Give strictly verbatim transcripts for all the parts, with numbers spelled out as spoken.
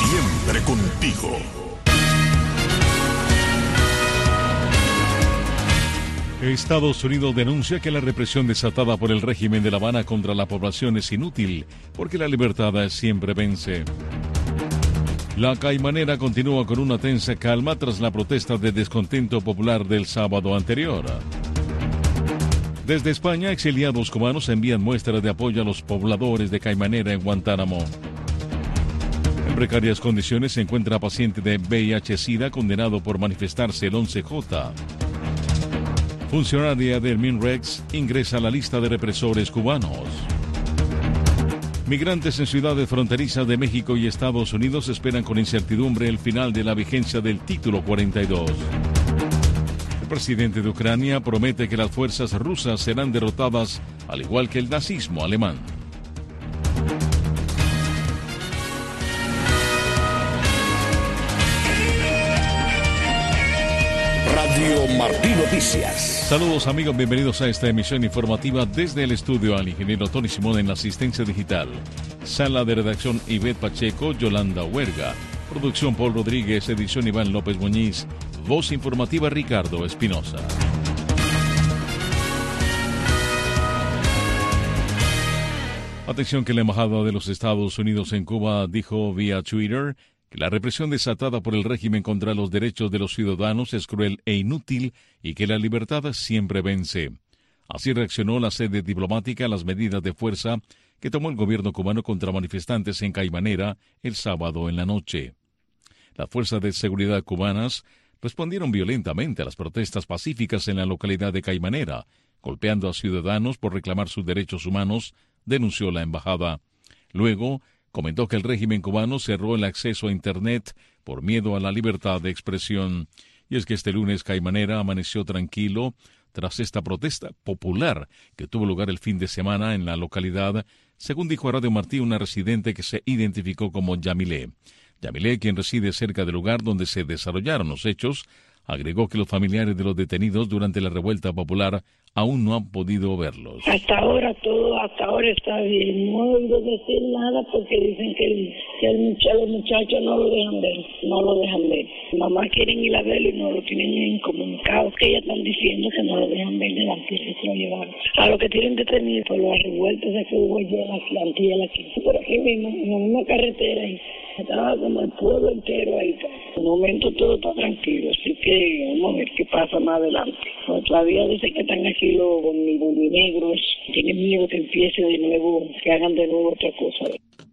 Siempre contigo. Estados Unidos denuncia que la represión desatada por el régimen de La Habana contra la población es inútil, porque la libertad siempre vence. La Caimanera continúa con una tensa calma tras la protesta de descontento popular del sábado anterior. Desde España, exiliados cubanos envían muestras de apoyo a los pobladores de Caimanera en Guantánamo. En precarias condiciones se encuentra paciente de V I H-Sida condenado por manifestarse el once J. Funcionaria del MINREX ingresa a la lista de represores cubanos. Migrantes en ciudades fronterizas de México y Estados Unidos esperan con incertidumbre el final de la vigencia del Título cuarenta y dos. El presidente de Ucrania promete que las fuerzas rusas serán derrotadas, al igual que el nazismo alemán. Radio Martí Noticias. Saludos amigos, bienvenidos a esta emisión informativa desde el estudio al ingeniero Tony Simón en la asistencia digital. Sala de redacción Ivette Pacheco, Yolanda Huerga. Producción Paul Rodríguez, edición Iván López Muñiz. Voz informativa Ricardo Espinosa. Atención que la Embajada de los Estados Unidos en Cuba dijo vía Twitter que la represión desatada por el régimen contra los derechos de los ciudadanos es cruel e inútil y que la libertad siempre vence. Así reaccionó la sede diplomática a las medidas de fuerza que tomó el gobierno cubano contra manifestantes en Caimanera el sábado en la noche. Las fuerzas de seguridad cubanas respondieron violentamente a las protestas pacíficas en la localidad de Caimanera, golpeando a ciudadanos por reclamar sus derechos humanos, denunció la embajada. Luego, comentó que el régimen cubano cerró el acceso a Internet por miedo a la libertad de expresión. Y es que este lunes Caimanera amaneció tranquilo tras esta protesta popular que tuvo lugar el fin de semana en la localidad, según dijo a Radio Martí una residente que se identificó como Yamilé. Yamilé, quien reside cerca del lugar donde se desarrollaron los hechos, agregó que los familiares de los detenidos durante la revuelta popular aún no han podido verlos. Hasta ahora todo, hasta ahora está bien. No he oído decir nada porque dicen que, el, que el muchacho, los muchachos no lo dejan ver, no lo dejan ver. Mamá quieren ir a verlo y no lo tienen incomunicado, que ellas están diciendo que no lo dejan ver delante de que se lo llevaron. A lo que tienen detenido por las revueltas de que hubo allí en la Atlantiel aquí. Por aquí mismo, en la misma carretera ahí. Estaba como el pueblo entero ahí. De momento todo está tranquilo, así que vamos a ver qué pasa más adelante. Pues todavía dicen que están aquí los negros, tienen miedo que empiece de nuevo, que hagan de nuevo otra cosa.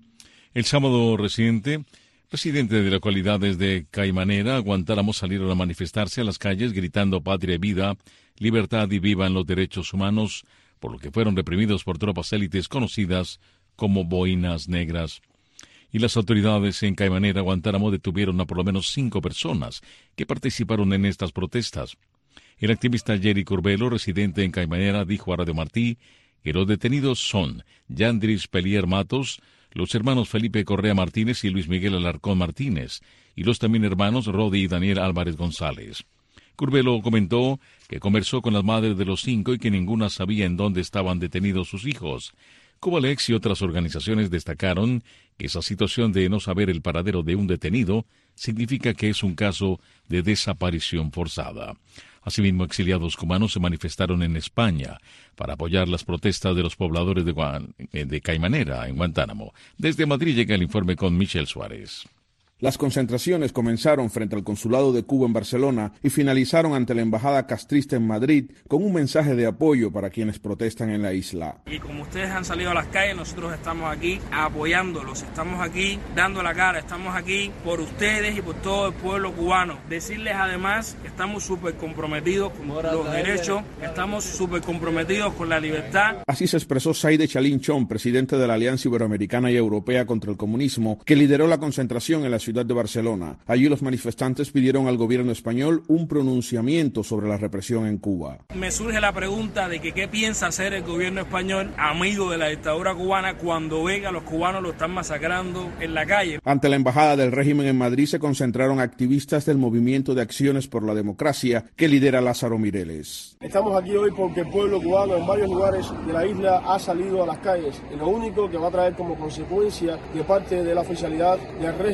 El sábado reciente, residentes de localidades de Caimanera, Guantánamo salieron a manifestarse a las calles gritando patria y vida, libertad y vivan los derechos humanos, por lo que fueron reprimidos por tropas élites conocidas como boinas negras. Y las autoridades en Caimanera, Guantánamo, detuvieron a por lo menos cinco personas que participaron en estas protestas. El activista Jerry Curbelo, residente en Caimanera, dijo a Radio Martí que los detenidos son Yandris Pelier Matos, los hermanos Felipe Correa Martínez y Luis Miguel Alarcón Martínez, y los también hermanos Rodi y Daniel Álvarez González. Curbelo comentó que conversó con las madres de los cinco y que ninguna sabía en dónde estaban detenidos sus hijos. Cubalex y otras organizaciones destacaron que esa situación de no saber el paradero de un detenido significa que es un caso de desaparición forzada. Asimismo, exiliados cubanos se manifestaron en España para apoyar las protestas de los pobladores de, Guan, de Caimanera, en Guantánamo. Desde Madrid llega el informe con Michelle Suárez. Las concentraciones comenzaron frente al Consulado de Cuba en Barcelona y finalizaron ante la Embajada castrista en Madrid con un mensaje de apoyo para quienes protestan en la isla. Y como ustedes han salido a las calles, nosotros estamos aquí apoyándolos, estamos aquí dando la cara, estamos aquí por ustedes y por todo el pueblo cubano. Decirles además que estamos súper comprometidos con los derechos, estamos súper comprometidos con la libertad. Así se expresó Saide Chalín Chon, presidente de la Alianza Iberoamericana y Europea contra el Comunismo, que lideró la concentración en la ciudad de Barcelona. Allí los manifestantes pidieron al gobierno español un pronunciamiento sobre la represión en Cuba. Me surge la pregunta de que qué piensa hacer el gobierno español, amigo de la dictadura cubana, cuando ve que a los cubanos lo están masacrando en la calle. Ante la embajada del régimen en Madrid se concentraron activistas del Movimiento de Acciones por la Democracia que lidera Lázaro Mireles. Estamos aquí hoy porque el pueblo cubano en varios lugares de la isla ha salido a las calles y lo único que va a traer como consecuencia de parte de la oficialidad del régimen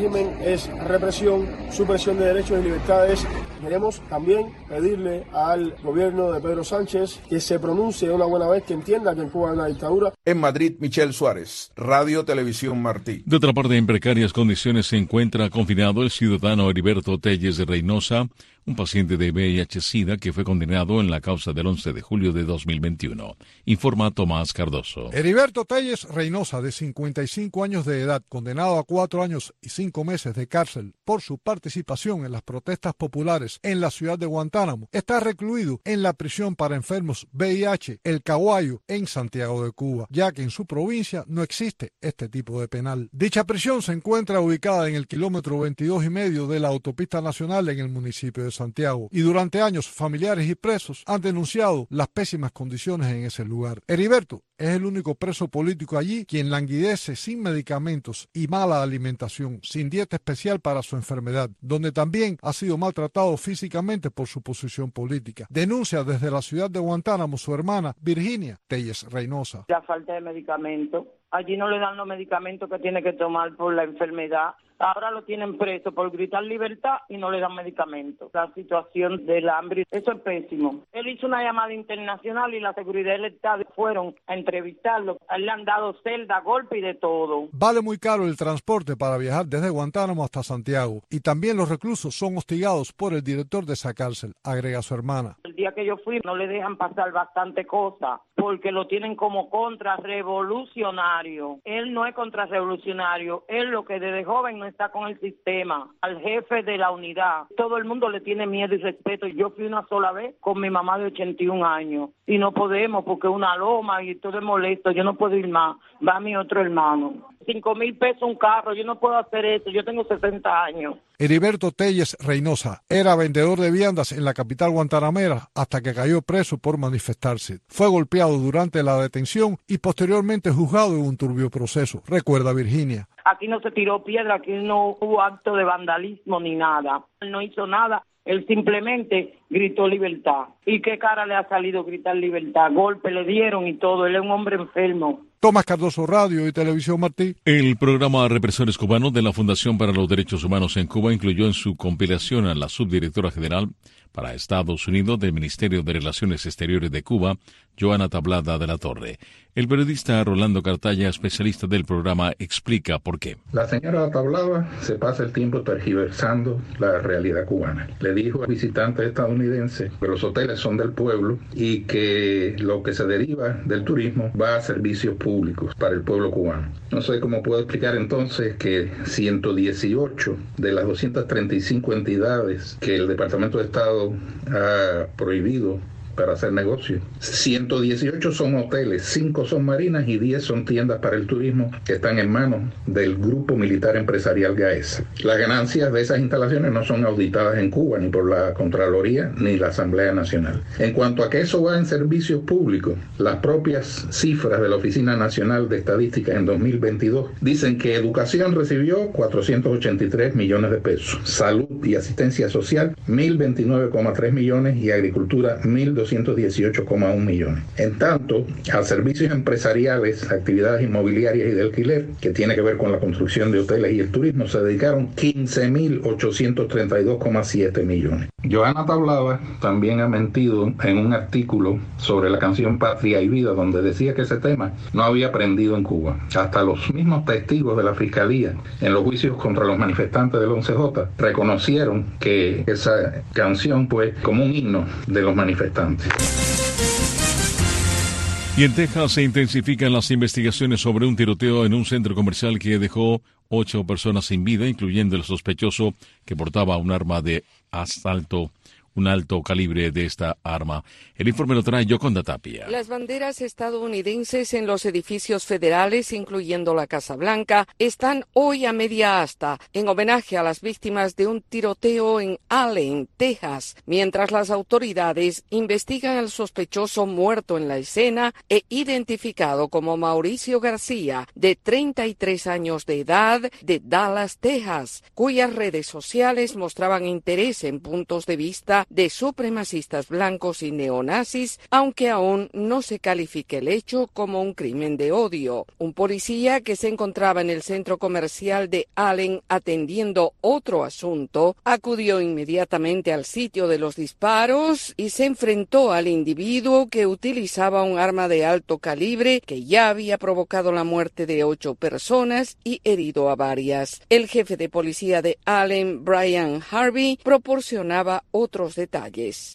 es represión, supresión de derechos y libertades. Queremos también pedirle al gobierno de Pedro Sánchez que se pronuncie una buena vez, que entienda que en Cuba hay una dictadura. En Madrid, Michel Suárez, Radio Televisión Martí. De otra parte, en precarias condiciones se encuentra confinado el ciudadano Heriberto Telles de Reynosa, un paciente de V I H-Sida que fue condenado en la causa del once de julio de dos mil veintiuno. Informa Tomás Cardoso. Heriberto Telles Reynosa, de cincuenta y cinco años de edad, condenado a cuatro años y cinco meses de cárcel por su participación en las protestas populares en la ciudad de Guantánamo, está recluido en la prisión para enfermos V I H, El Caguayo, en Santiago de Cuba, ya que en su provincia no existe este tipo de penal. Dicha prisión se encuentra ubicada en el kilómetro veintidós y medio de la autopista nacional en el municipio de Santiago, y durante años familiares y presos han denunciado las pésimas condiciones en ese lugar. Heriberto es el único preso político allí quien languidece sin medicamentos y mala alimentación, sin dieta especial para su enfermedad, donde también ha sido maltratado físicamente por su posición política. Denuncia desde la ciudad de Guantánamo su hermana Virginia Telles Reynosa. La falta de medicamentos. Allí no le dan los medicamentos que tiene que tomar por la enfermedad. Ahora lo tienen preso por gritar libertad y no le dan medicamentos. La situación del hambre, eso es pésimo. Él hizo una llamada internacional y la seguridad del Estado fueron a entrevistarlo. A él le han dado celda, golpe y de todo. Vale muy caro el transporte para viajar desde Guantánamo hasta Santiago. Y también los reclusos son hostigados por el director de esa cárcel, agrega su hermana. El día que yo fui no le dejan pasar bastante cosas porque lo tienen como contrarrevolucionario. Él no es contrarrevolucionario. Él lo que desde joven no está con el sistema, al jefe de la unidad. Todo el mundo le tiene miedo y respeto. Yo fui una sola vez con mi mamá de ochenta y un años y no podemos porque es una loma y todo es molesto. Yo no puedo ir más. Va mi otro hermano. Cinco mil pesos un carro. Yo no puedo hacer eso. Yo tengo sesenta años. Heriberto Telles Reynosa era vendedor de viandas en la capital guantanamera hasta que cayó preso por manifestarse. Fue golpeado durante la detención y posteriormente juzgado en un turbio proceso, recuerda Virginia. Aquí no se tiró piedra, aquí no hubo acto de vandalismo ni nada. Él no hizo nada, él simplemente gritó libertad. ¿Y qué cara le ha salido gritar libertad? Golpe le dieron y todo, él es un hombre enfermo. Tomás Cardoso, Radio y Televisión Martí. El programa Represores Cubanos de la Fundación para los Derechos Humanos en Cuba incluyó en su compilación a la subdirectora general para Estados Unidos del Ministerio de Relaciones Exteriores de Cuba, Joana Tablada de la Torre. El periodista Rolando Cartaya, especialista del programa, explica por qué. La señora Tablada se pasa el tiempo tergiversando la realidad cubana. Le dijo al visitante estadounidense que los hoteles son del pueblo y que lo que se deriva del turismo va a servicios públicos para el pueblo cubano. No sé cómo puedo explicar entonces que ciento dieciocho de las doscientas treinta y cinco entidades que el Departamento de Estado ha prohibido para hacer negocios, ciento dieciocho son hoteles, cinco son marinas y diez son tiendas para el turismo que están en manos del Grupo Militar Empresarial GAESA. Las ganancias de esas instalaciones no son auditadas en Cuba ni por la Contraloría ni la Asamblea Nacional. En cuanto a que eso va en servicios públicos, las propias cifras de la Oficina Nacional de Estadística en dos mil veintidós dicen que educación recibió cuatrocientos ochenta y tres millones de pesos, salud y asistencia social mil veintinueve coma tres millones y agricultura mil doscientos dieciocho coma uno millones. En tanto, a servicios empresariales, actividades inmobiliarias y de alquiler, que tiene que ver con la construcción de hoteles y el turismo, se dedicaron quince mil ochocientos treinta y dos coma siete millones. Joana Tablada también ha mentido en un artículo sobre la canción Patria y Vida, donde decía que ese tema no había aprendido en Cuba. Hasta los mismos testigos de la Fiscalía en los juicios contra los manifestantes del once jota reconocieron que esa canción fue como un himno de los manifestantes. Y en Texas se intensifican las investigaciones sobre un tiroteo en un centro comercial que dejó ocho personas sin vida, incluyendo el sospechoso que portaba un arma de asalto, un alto calibre de esta arma. El informe lo trae Yoconda Tapia. Las banderas estadounidenses en los edificios federales, incluyendo la Casa Blanca, están hoy a media asta en homenaje a las víctimas de un tiroteo en Allen, Texas, mientras las autoridades investigan al sospechoso muerto en la escena e identificado como Mauricio García, de treinta y tres años de edad, de Dallas, Texas, cuyas redes sociales mostraban interés en puntos de vista América de supremacistas blancos y neonazis, aunque aún no se califique el hecho como un crimen de odio. Un policía que se encontraba en el centro comercial de Allen atendiendo otro asunto, acudió inmediatamente al sitio de los disparos y se enfrentó al individuo que utilizaba un arma de alto calibre que ya había provocado la muerte de ocho personas y herido a varias. El jefe de policía de Allen, Brian Harvey, proporcionaba otros detalles.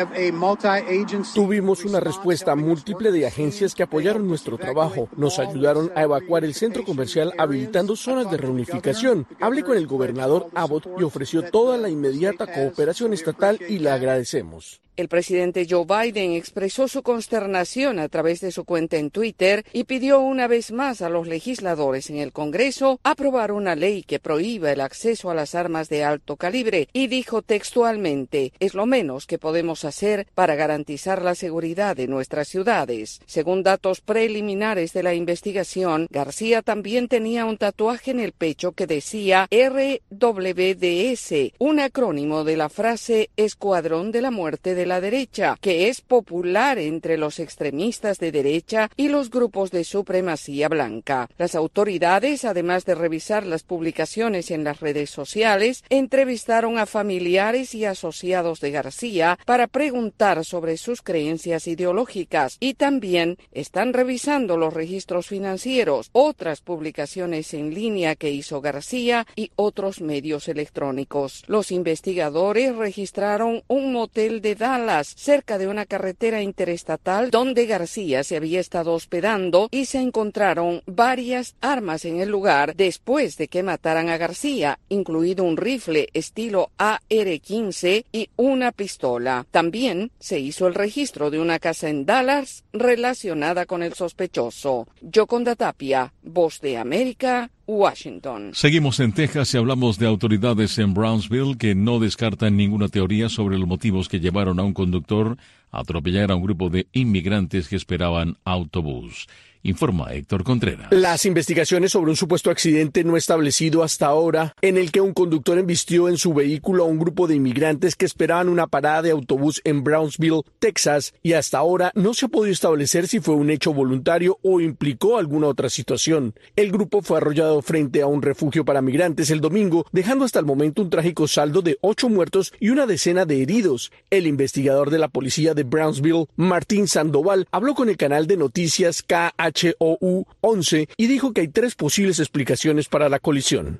Tuvimos una respuesta múltiple de agencias que apoyaron nuestro trabajo. Nos ayudaron a evacuar el centro comercial habilitando zonas de reunificación. Hablé con el gobernador Abbott y ofreció toda la inmediata cooperación estatal y le agradecemos. El presidente Joe Biden expresó su consternación a través de su cuenta en Twitter y pidió una vez más a los legisladores en el Congreso aprobar una ley que prohíba el acceso a las armas de alto calibre y dijo textualmente: es lo menos que podemos hacer para garantizar la seguridad de nuestras ciudades. Según datos preliminares de la investigación, García también tenía un tatuaje en el pecho que decía R W D S, un acrónimo de la frase Escuadrón de la Muerte de la Derecha, que es popular entre los extremistas de derecha y los grupos de supremacía blanca. Las autoridades, además de revisar las publicaciones en las redes sociales, entrevistaron a familiares y asociados de García para preguntar sobre sus creencias ideológicas y también están revisando los registros financieros, otras publicaciones en línea que hizo García y otros medios electrónicos. Los investigadores registraron un motel de Dallas cerca de una carretera interestatal donde García se había estado hospedando y se encontraron varias armas en el lugar después de que mataran a García, incluido un rifle estilo A R quince y una pistola. También se hizo el registro de una casa en Dallas relacionada con el sospechoso. Yoconda Tapia, Voz de América, Washington. Seguimos en Texas y hablamos de autoridades en Brownsville que no descartan ninguna teoría sobre los motivos que llevaron a un conductor a atropellar a un grupo de inmigrantes que esperaban autobús. Informa Héctor Contreras. Las investigaciones sobre un supuesto accidente no establecido hasta ahora, en el que un conductor embistió en su vehículo a un grupo de inmigrantes que esperaban una parada de autobús en Brownsville, Texas, y hasta ahora no se ha podido establecer si fue un hecho voluntario o implicó alguna otra situación. El grupo fue arrollado frente a un refugio para migrantes el domingo, dejando hasta el momento un trágico saldo de ocho muertos y una decena de heridos. El investigador de la policía de Brownsville, Martín Sandoval, habló con el canal de noticias K H H O U once y dijo que hay tres posibles explicaciones para la colisión.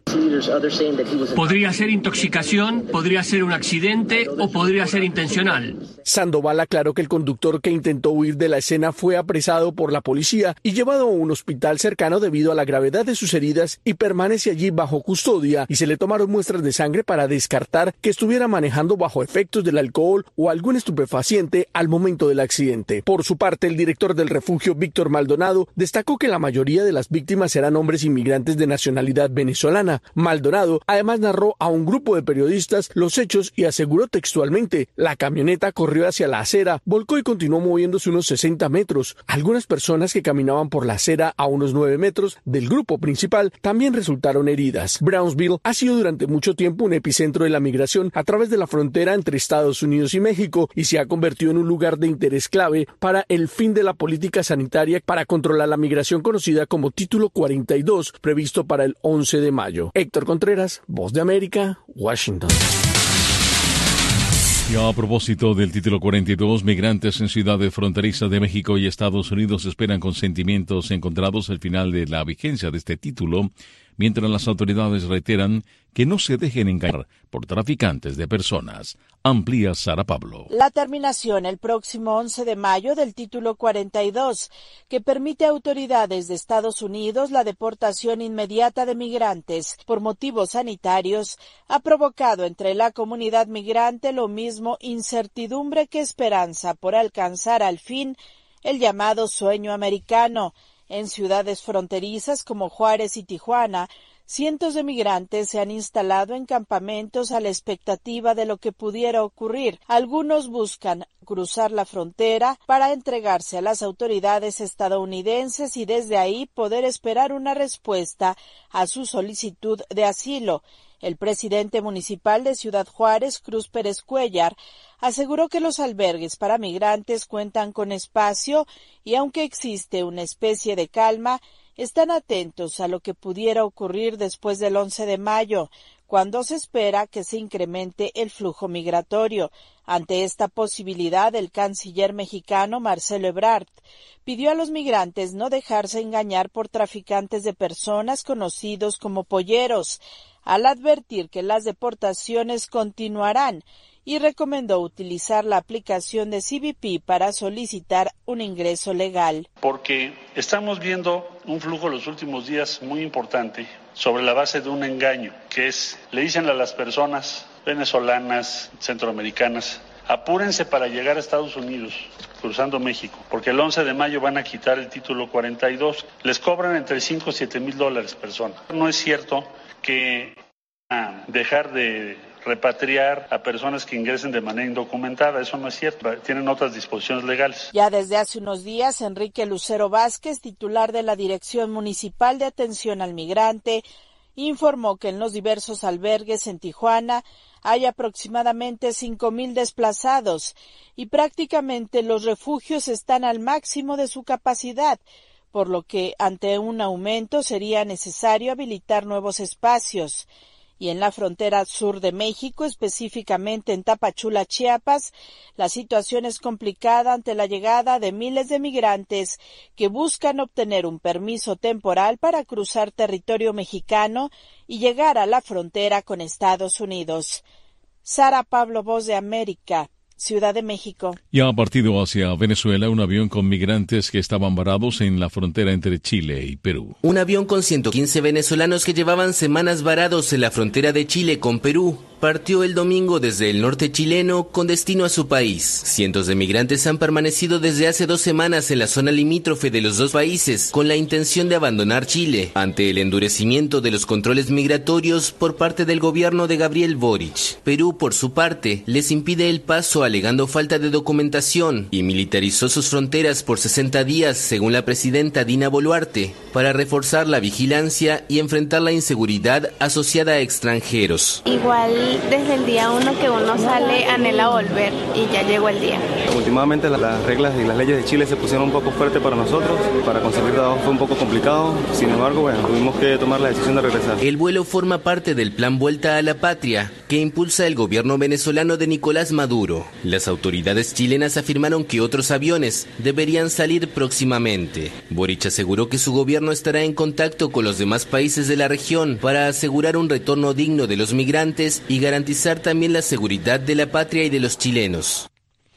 Podría ser intoxicación, podría ser un accidente o podría ser intencional. Sandoval aclaró que el conductor que intentó huir de la escena fue apresado por la policía y llevado a un hospital cercano debido a la gravedad de sus heridas y permanece allí bajo custodia y se le tomaron muestras de sangre para descartar que estuviera manejando bajo efectos del alcohol o algún estupefaciente al momento del accidente. Por su parte, el director del refugio, Víctor Maldonado, destacó que la mayoría de las víctimas eran hombres inmigrantes de nacionalidad venezolana. Maldonado además narró a un grupo de periodistas los hechos y aseguró textualmente: la camioneta corrió hacia la acera, volcó y continuó moviéndose unos sesenta metros. Algunas personas que caminaban por la acera a unos nueve metros del grupo principal también resultaron heridas. Brownsville ha sido durante mucho tiempo un epicentro de la migración a través de la frontera entre Estados Unidos y México y se ha convertido en un lugar de interés clave para el fin de la política sanitaria para controlar la migración conocida como Título cuarenta y dos, previsto para el once de mayo. Héctor Contreras, Voz de América, Washington. Y a propósito del Título cuarenta y dos, migrantes en ciudades fronterizas de México y Estados Unidos esperan con sentimientos encontrados el final de la vigencia de este título, mientras las autoridades reiteran que no se dejen engañar por traficantes de personas. Amplía Sara Pablo. La terminación el próximo once de mayo del Título cuarenta y dos, que permite a autoridades de Estados Unidos la deportación inmediata de migrantes por motivos sanitarios, ha provocado entre la comunidad migrante lo mismo incertidumbre que esperanza por alcanzar al fin el llamado sueño americano. En ciudades fronterizas como Juárez y Tijuana, cientos de migrantes se han instalado en campamentos a la expectativa de lo que pudiera ocurrir. Algunos buscan cruzar la frontera para entregarse a las autoridades estadounidenses y desde ahí poder esperar una respuesta a su solicitud de asilo. El presidente municipal de Ciudad Juárez, Cruz Pérez Cuellar, aseguró que los albergues para migrantes cuentan con espacio y aunque existe una especie de calma, están atentos a lo que pudiera ocurrir después del once de mayo, cuando se espera que se incremente el flujo migratorio. Ante esta posibilidad, el canciller mexicano Marcelo Ebrard pidió a los migrantes no dejarse engañar por traficantes de personas conocidos como polleros, al advertir que las deportaciones continuarán, y recomendó utilizar la aplicación de C B P para solicitar un ingreso legal. Porque estamos viendo un flujo los últimos días muy importante sobre la base de un engaño, que es, le dicen a las personas venezolanas, centroamericanas, apúrense para llegar a Estados Unidos, cruzando México, porque el once de mayo van a quitar el título cuarenta y dos. Les cobran entre cinco y siete mil dólares persona. No es cierto que a dejar de repatriar a personas que ingresen de manera indocumentada, eso no es cierto, tienen otras disposiciones legales. Ya desde hace unos días, Enrique Lucero Vázquez, titular de la Dirección Municipal de Atención al Migrante, informó que en los diversos albergues en Tijuana hay aproximadamente cinco mil desplazados y prácticamente los refugios están al máximo de su capacidad, por lo que ante un aumento sería necesario habilitar nuevos espacios. Y en la frontera sur de México, específicamente en Tapachula, Chiapas, la situación es complicada ante la llegada de miles de migrantes que buscan obtener un permiso temporal para cruzar territorio mexicano y llegar a la frontera con Estados Unidos. Sara Pablo, Voz de América, Ciudad de México. Ya ha partido hacia Venezuela un avión con migrantes que estaban varados en la frontera entre Chile y Perú. Un avión con ciento quince venezolanos que llevaban semanas varados en la frontera de Chile con Perú partió el domingo desde el norte chileno con destino a su país. Cientos de migrantes han permanecido desde hace dos semanas en la zona limítrofe de los dos países con la intención de abandonar Chile ante el endurecimiento de los controles migratorios por parte del gobierno de Gabriel Boric. Perú, por su parte, les impide el paso alegando falta de documentación y militarizó sus fronteras por sesenta días, según la presidenta Dina Boluarte, para reforzar la vigilancia y enfrentar la inseguridad asociada a extranjeros. Igual desde el día uno que uno sale anhela volver y ya llegó el día. Últimamente las reglas y las leyes de Chile se pusieron un poco fuertes para nosotros, para conseguir trabajo fue un poco complicado, sin embargo, bueno, tuvimos que tomar la decisión de regresar. El vuelo forma parte del plan Vuelta a la Patria, que impulsa el gobierno venezolano de Nicolás Maduro. Las autoridades chilenas afirmaron que otros aviones deberían salir próximamente. Boric aseguró que su gobierno estará en contacto con los demás países de la región para asegurar un retorno digno de los migrantes y garantizar también la seguridad de la patria y de los chilenos.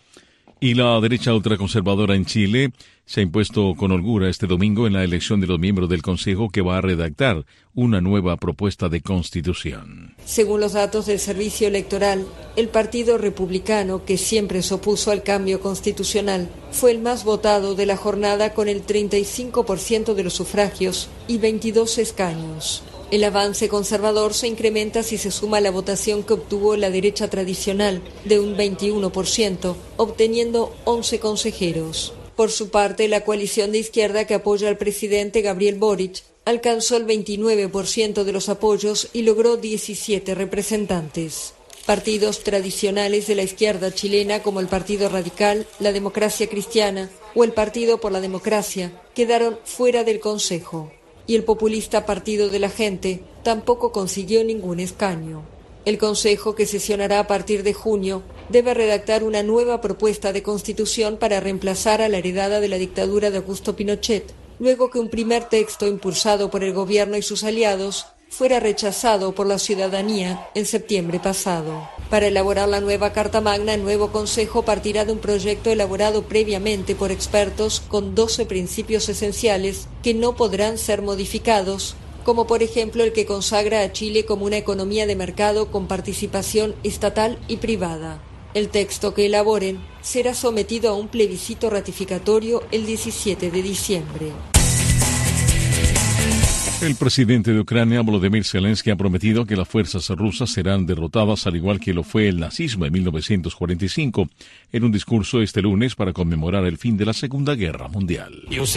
Y la derecha ultraconservadora en Chile se ha impuesto con holgura este domingo en la elección de los miembros del Consejo que va a redactar una nueva propuesta de constitución. Según los datos del Servicio Electoral, el Partido Republicano, que siempre se opuso al cambio constitucional, fue el más votado de la jornada con el treinta y cinco por ciento de los sufragios y veintidós escaños. El avance conservador se incrementa si se suma la votación que obtuvo la derecha tradicional, de un veintiuno por ciento, obteniendo once consejeros. Por su parte, la coalición de izquierda que apoya al presidente Gabriel Boric alcanzó el veintinueve por ciento de los apoyos y logró diecisiete representantes. Partidos tradicionales de la izquierda chilena como el Partido Radical, la Democracia Cristiana o el Partido por la Democracia quedaron fuera del Consejo. Y el populista Partido de la Gente tampoco consiguió ningún escaño. El Consejo, que sesionará a partir de junio, debe redactar una nueva propuesta de constitución para reemplazar a la heredada de la dictadura de Augusto Pinochet, luego que un primer texto impulsado por el gobierno y sus aliados fuera rechazado por la ciudadanía en septiembre pasado. Para elaborar la nueva Carta Magna, el nuevo Consejo partirá de un proyecto elaborado previamente por expertos con doce principios esenciales que no podrán ser modificados, como por ejemplo el que consagra a Chile como una economía de mercado con participación estatal y privada. El texto que elaboren será sometido a un plebiscito ratificatorio el diecisiete de diciembre. El presidente de Ucrania, Volodymyr Zelensky, ha prometido que las fuerzas rusas serán derrotadas al igual que lo fue el nazismo en mil novecientos cuarenta y cinco, en un discurso este lunes para conmemorar el fin de la Segunda Guerra Mundial.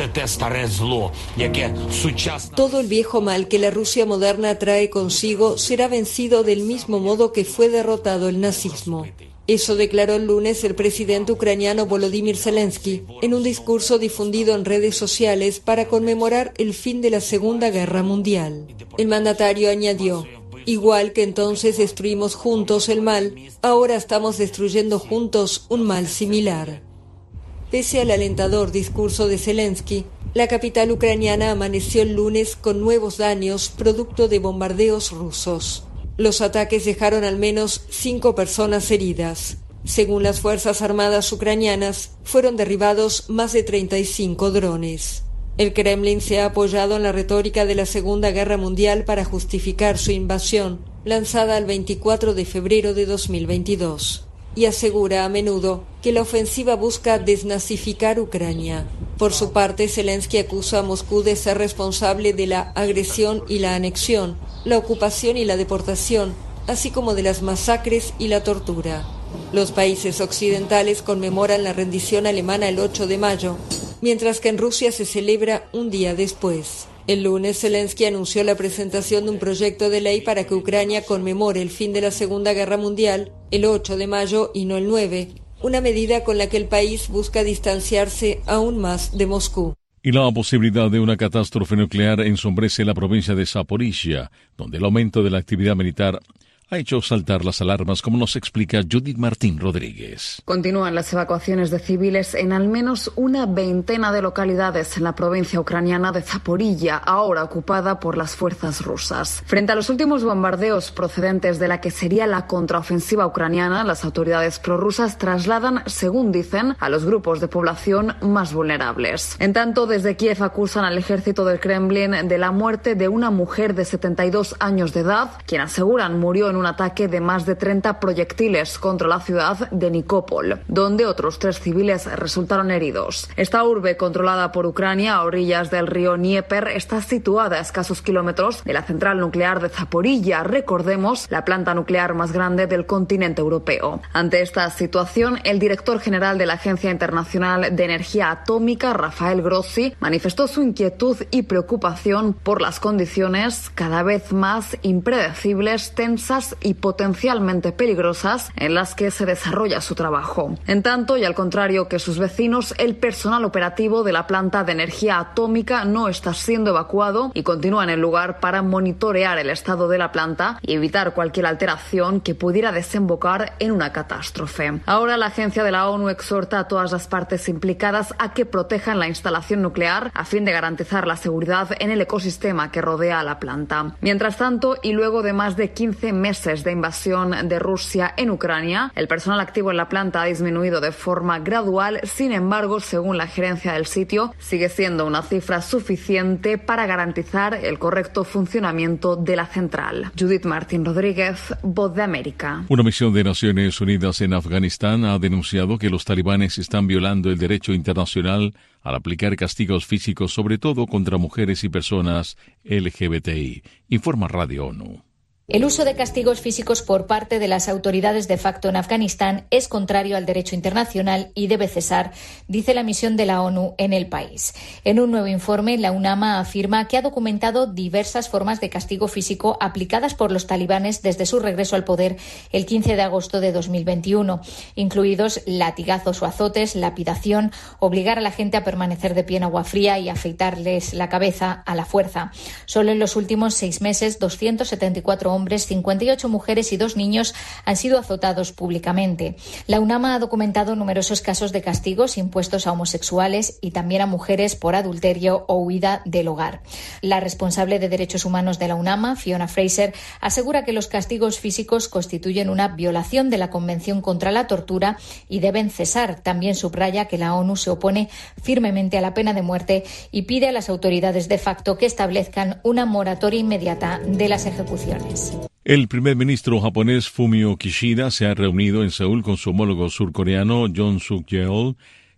Todo el viejo mal que la Rusia moderna trae consigo será vencido del mismo modo que fue derrotado el nazismo. Eso declaró el lunes el presidente ucraniano Volodymyr Zelensky en un discurso difundido en redes sociales para conmemorar el fin de la Segunda Guerra Mundial. El mandatario añadió: igual que entonces destruimos juntos el mal, ahora estamos destruyendo juntos un mal similar. Pese al alentador discurso de Zelensky, la capital ucraniana amaneció el lunes con nuevos daños producto de bombardeos rusos. Los ataques dejaron al menos cinco personas heridas. Según las Fuerzas Armadas ucranianas, fueron derribados más de treinta y cinco drones. El Kremlin se ha apoyado en la retórica de la Segunda Guerra Mundial para justificar su invasión, lanzada el veinticuatro de febrero de dos mil veintidós, y asegura a menudo que la ofensiva busca desnazificar Ucrania. Por su parte, Zelensky acusa a Moscú de ser responsable de la agresión y la anexión, la ocupación y la deportación, así como de las masacres y la tortura. Los países occidentales conmemoran la rendición alemana el ocho de mayo, mientras que en Rusia se celebra un día después. El lunes, Zelensky anunció la presentación de un proyecto de ley para que Ucrania conmemore el fin de la Segunda Guerra Mundial el ocho de mayo y no el nueve, una medida con la que el país busca distanciarse aún más de Moscú. Y la posibilidad de una catástrofe nuclear ensombrece la provincia de Zaporizhia, donde el aumento de la actividad militar ha hecho saltar las alarmas, como nos explica Judith Martín Rodríguez. Continúan las evacuaciones de civiles en al menos una veintena de localidades en la provincia ucraniana de Zaporizhia, ahora ocupada por las fuerzas rusas. Frente a los últimos bombardeos procedentes de la que sería la contraofensiva ucraniana, las autoridades prorrusas trasladan, según dicen, a los grupos de población más vulnerables. En tanto, desde Kiev acusan al ejército del Kremlin de la muerte de una mujer de setenta y dos años de edad, quien aseguran murió en un ataque de más de treinta proyectiles contra la ciudad de Nikópol, donde otros tres civiles resultaron heridos. Esta urbe, controlada por Ucrania a orillas del río Dnieper, está situada a escasos kilómetros de la central nuclear de Zaporizhia, recordemos, la planta nuclear más grande del continente europeo. Ante esta situación, el director general de la Agencia Internacional de Energía Atómica, Rafael Grossi, manifestó su inquietud y preocupación por las condiciones cada vez más impredecibles, tensas y potencialmente peligrosas en las que se desarrolla su trabajo. En tanto, y al contrario que sus vecinos, el personal operativo de la planta de energía atómica no está siendo evacuado y continúa en el lugar para monitorear el estado de la planta y evitar cualquier alteración que pudiera desembocar en una catástrofe. Ahora, la agencia de la ONU exhorta a todas las partes implicadas a que protejan la instalación nuclear a fin de garantizar la seguridad en el ecosistema que rodea a la planta. Mientras tanto, y luego de más de quince meses de invasión de Rusia en Ucrania, el personal activo en la planta ha disminuido de forma gradual. Sin embargo, según la gerencia del sitio, sigue siendo una cifra suficiente para garantizar el correcto funcionamiento de la central. Judith Martín Rodríguez, Voz de América. Una misión de Naciones Unidas en Afganistán ha denunciado que los talibanes están violando el derecho internacional al aplicar castigos físicos, sobre todo contra mujeres y personas L G B T I, informa Radio ONU. El uso de castigos físicos por parte de las autoridades de facto en Afganistán es contrario al derecho internacional y debe cesar, dice la misión de la ONU en el país. En un nuevo informe, la UNAMA afirma que ha documentado diversas formas de castigo físico aplicadas por los talibanes desde su regreso al poder el quince de agosto de dos mil veintiuno, incluidos latigazos o azotes, lapidación, obligar a la gente a permanecer de pie en agua fría y afeitarles la cabeza a la fuerza. Solo en los últimos seis meses, doscientos setenta y cuatro hombres, cincuenta y ocho mujeres y dos niños han sido azotados públicamente. La UNAMA ha documentado numerosos casos de castigos impuestos a homosexuales y también a mujeres por adulterio o huida del hogar. La responsable de Derechos Humanos de la UNAMA, Fiona Fraser, asegura que los castigos físicos constituyen una violación de la Convención contra la Tortura y deben cesar. También subraya que la ONU se opone firmemente a la pena de muerte y pide a las autoridades de facto que establezcan una moratoria inmediata de las ejecuciones. El primer ministro japonés Fumio Kishida se ha reunido en Seúl con su homólogo surcoreano Yoon Suk-yeol,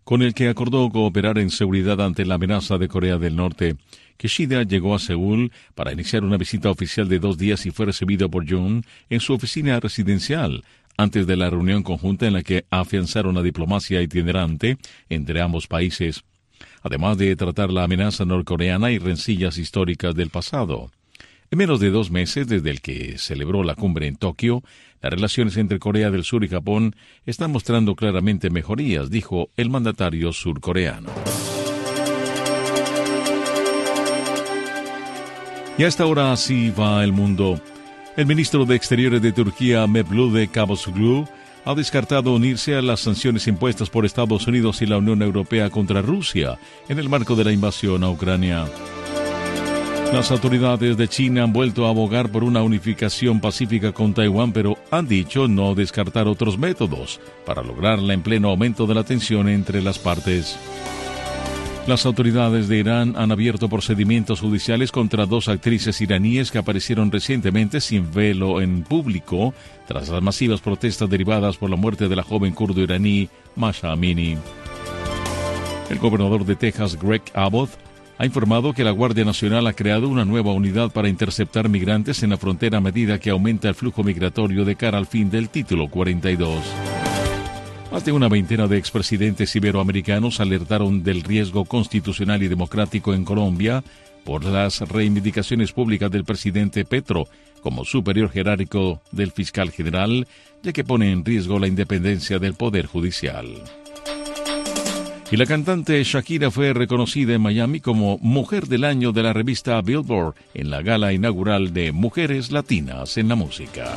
con el que acordó cooperar en seguridad ante la amenaza de Corea del Norte. Kishida llegó a Seúl para iniciar una visita oficial de dos días y fue recibido por Jun en su oficina residencial, antes de la reunión conjunta en la que afianzaron la diplomacia itinerante entre ambos países, además de tratar la amenaza norcoreana y rencillas históricas del pasado. En menos de dos meses desde el que celebró la cumbre en Tokio, las relaciones entre Corea del Sur y Japón están mostrando claramente mejorías, dijo el mandatario surcoreano. Y a esta hora así va el mundo. El ministro de Exteriores de Turquía, Mevlut Cavusoglu, ha descartado unirse a las sanciones impuestas por Estados Unidos y la Unión Europea contra Rusia en el marco de la invasión a Ucrania. Las autoridades de China han vuelto a abogar por una unificación pacífica con Taiwán, pero han dicho no descartar otros métodos para lograrla en pleno aumento de la tensión entre las partes. Las autoridades de Irán han abierto procedimientos judiciales contra dos actrices iraníes que aparecieron recientemente sin velo en público tras las masivas protestas derivadas por la muerte de la joven kurdo iraní Masha Amini. El gobernador de Texas, Greg Abbott, ha informado que la Guardia Nacional ha creado una nueva unidad para interceptar migrantes en la frontera a medida que aumenta el flujo migratorio de cara al fin del Título cuarenta y dos. Más de una veintena de expresidentes iberoamericanos alertaron del riesgo constitucional y democrático en Colombia por las reivindicaciones públicas del presidente Petro como superior jerárquico del fiscal general, ya que pone en riesgo la independencia del Poder Judicial. Y la cantante Shakira fue reconocida en Miami como Mujer del Año de la revista Billboard en la gala inaugural de Mujeres Latinas en la Música.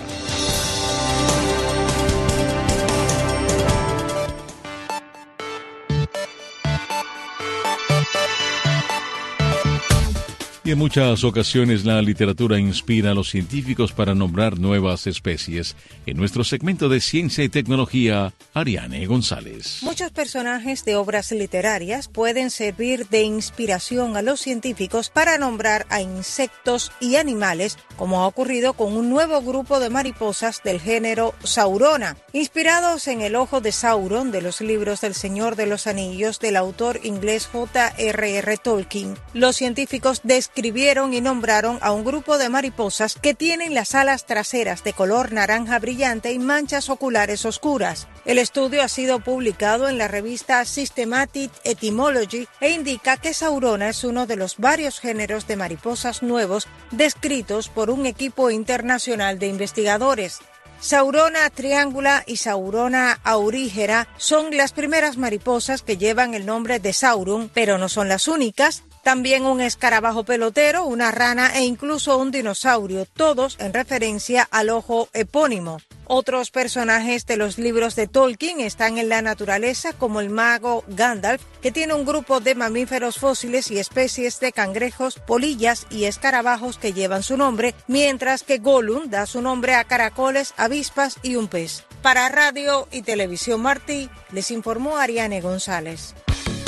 Y en muchas ocasiones la literatura inspira a los científicos para nombrar nuevas especies. En nuestro segmento de Ciencia y Tecnología, Ariane González. Muchos personajes de obras literarias pueden servir de inspiración a los científicos para nombrar a insectos y animales, como ha ocurrido con un nuevo grupo de mariposas del género Saurona. Inspirados en el ojo de Sauron de los libros del Señor de los Anillos del autor inglés J R R Tolkien, los científicos describieron Escribieron y nombraron a un grupo de mariposas que tienen las alas traseras de color naranja brillante y manchas oculares oscuras. El estudio ha sido publicado en la revista Systematic Etymology e indica que Saurona es uno de los varios géneros de mariposas nuevos descritos por un equipo internacional de investigadores. Saurona triangula y Saurona aurígera son las primeras mariposas que llevan el nombre de Sauron, pero no son las únicas. También un escarabajo pelotero, una rana e incluso un dinosaurio, todos en referencia al ojo epónimo. Otros personajes de los libros de Tolkien están en la naturaleza, como el mago Gandalf, que tiene un grupo de mamíferos fósiles y especies de cangrejos, polillas y escarabajos que llevan su nombre, mientras que Gollum da su nombre a caracoles, avispas y un pez. Para Radio y Televisión Martí, les informó Ariane González.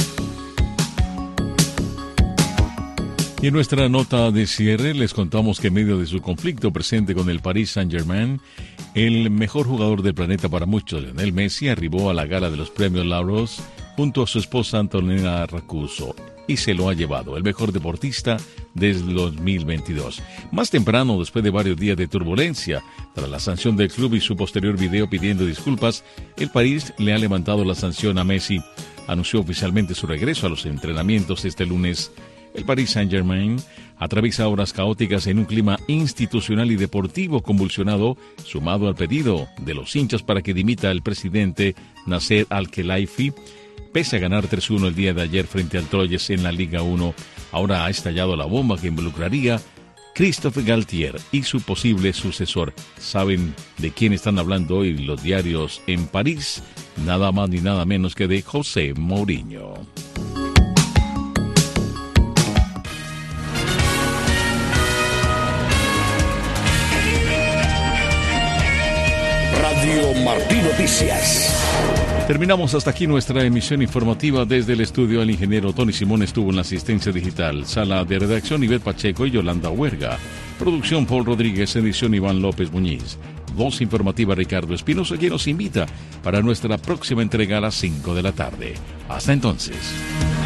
Y en nuestra nota de cierre les contamos que en medio de su conflicto presente con el Paris Saint-Germain, el mejor jugador del planeta para muchos, Lionel Messi, arribó a la gala de los premios Laureus junto a su esposa Antonella Racuso y se lo ha llevado, el mejor deportista desde dos mil veintidós. Más temprano, después de varios días de turbulencia, tras la sanción del club y su posterior video pidiendo disculpas, el París le ha levantado la sanción a Messi. Anunció oficialmente su regreso a los entrenamientos este lunes. El Paris Saint-Germain atraviesa horas caóticas en un clima institucional y deportivo convulsionado, sumado al pedido de los hinchas para que dimita al presidente Nasser Al-Khelaifi. Pese a ganar tres uno el día de ayer frente al Troyes en la Liga uno, ahora ha estallado la bomba que involucraría Christophe Galtier y su posible sucesor. ¿Saben de quién están hablando hoy los diarios en París? Nada más ni nada menos que de José Mourinho. Radio Martí Noticias. Terminamos hasta aquí nuestra emisión informativa desde el estudio. El ingeniero Tony Simón estuvo en la asistencia digital. Sala de redacción Ivette Pacheco y Yolanda Huerga. Producción Paul Rodríguez. Edición Iván López Muñiz. Voz Informativa Ricardo Espinosa, quien nos invita para nuestra próxima entrega a las cinco de la tarde. Hasta entonces.